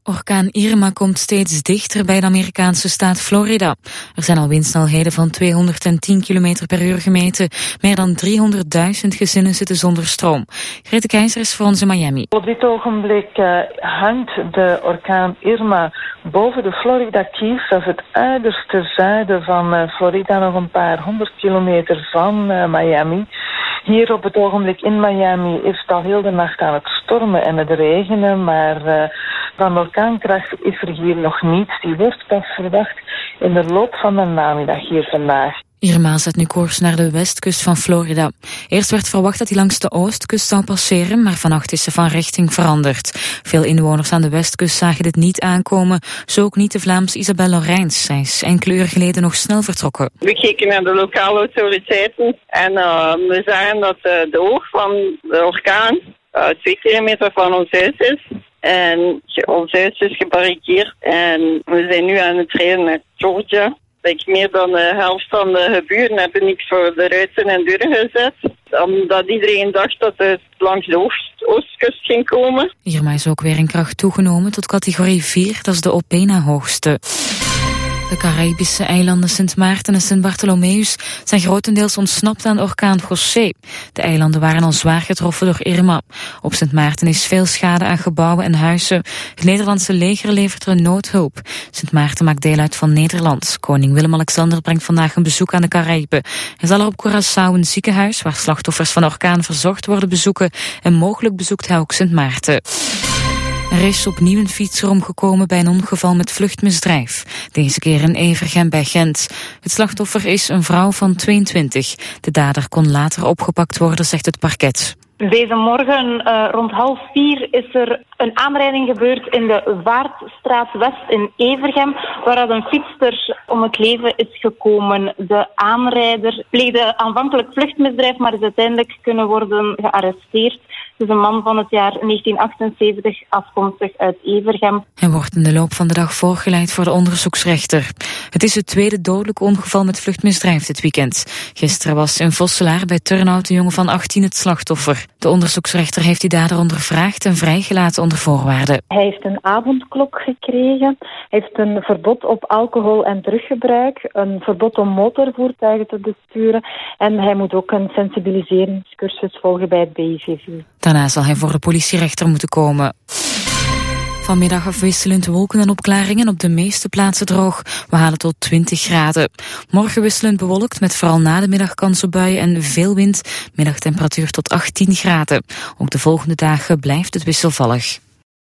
Orkaan Irma komt steeds dichter bij de Amerikaanse staat Florida. Er zijn al windsnelheden van 210 km per uur gemeten. Meer dan 300.000 gezinnen zitten zonder stroom. Grete Keizer is voor ons in Miami. Op dit ogenblik hangt de orkaan Irma boven de Florida Keys. Dat is het uiterste zuiden van Florida, nog een paar 100 kilometer van Miami. Hier op het ogenblik in Miami is het al heel de nacht aan het stormen en het regenen, maar van orkaankracht is er hier nog niets. Die wordt pas verwacht in de loop van de namiddag hier vandaag. Irma zet nu koers naar de westkust van Florida. Eerst werd verwacht dat hij langs de oostkust zou passeren, maar vannacht is ze van richting veranderd. Veel inwoners aan de westkust zagen dit niet aankomen, zo ook niet de Vlaamse Isabelle Lorijns. Zij is enkele uur geleden nog snel vertrokken. We keken naar de lokale autoriteiten en we zagen dat de oog van de orkaan 2 kilometer van ons huis is. En ons huis is gebarricadeerd en we zijn nu aan het rijden naar Georgia. Meer dan de helft van de buren hebben niks voor de ruiten en deuren gezet. Omdat iedereen dacht dat het langs de oostkust ging komen. Irma is ook weer in kracht toegenomen tot categorie 4, dat is de op één na hoogste. De Caraïbische eilanden Sint Maarten en Sint Bartholomeus zijn grotendeels ontsnapt aan orkaan José. De eilanden waren al zwaar getroffen door Irma. Op Sint Maarten is veel schade aan gebouwen en huizen. Het Nederlandse leger levert er noodhulp. Sint Maarten maakt deel uit van Nederland. Koning Willem-Alexander brengt vandaag een bezoek aan de Caraïben. Hij zal er op Curaçao een ziekenhuis waar slachtoffers van orkaan verzorgd worden bezoeken en mogelijk bezoekt hij ook Sint Maarten. Er is opnieuw een fietser omgekomen bij een ongeval met vluchtmisdrijf. Deze keer in Evergem bij Gent. Het slachtoffer is een vrouw van 22. De dader kon later opgepakt worden, zegt het parket. Deze morgen rond 3:30 is er een aanrijding gebeurd in de Waardstraat West in Evergem, waar een fietster om het leven is gekomen. De aanrijder pleegde aanvankelijk vluchtmisdrijf, maar is uiteindelijk kunnen worden gearresteerd. Het is een man van het jaar 1978, afkomstig uit Evergem. Hij wordt in de loop van de dag voorgeleid voor de onderzoeksrechter. Het is het tweede dodelijke ongeval met vluchtmisdrijf dit weekend. Gisteren was in Vosselaar bij Turnhout een jongen van 18 het slachtoffer. De onderzoeksrechter heeft die dader ondervraagd en vrijgelaten onder voorwaarden. Hij heeft een avondklok gekregen. Hij heeft een verbod op alcohol- en druggebruik. Een verbod om motorvoertuigen te besturen. En hij moet ook een sensibiliseringscursus volgen bij het BIVV. Daarna zal hij voor de politierechter moeten komen. Vanmiddag afwisselend wolken en opklaringen, op de meeste plaatsen droog. We halen tot 20 graden. Morgen wisselend bewolkt met vooral na de middag kans op buien en veel wind. Middagtemperatuur tot 18 graden. Ook de volgende dagen blijft het wisselvallig.